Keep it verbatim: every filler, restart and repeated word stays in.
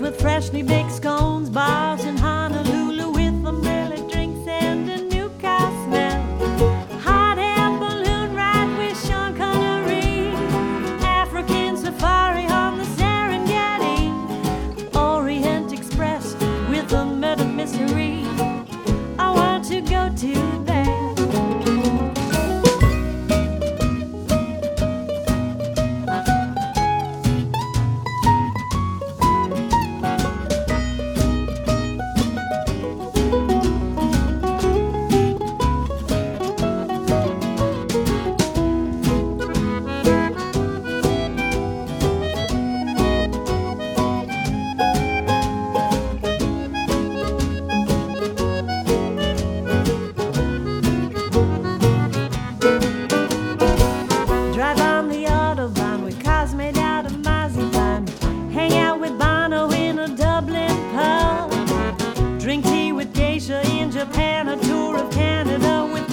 with freshly baked scones, bars in Honolulu with umbrella drinks and a new car smell. Hot air balloon ride with Sean Connery, African safari on the Serengeti, Orient Express with a murder mystery. I want to go to bed. Drive on the Autobahn with cars made out of marzipan. Hang out with Bono in a Dublin pub. Drink tea with geisha in Japan. A tour of Canada with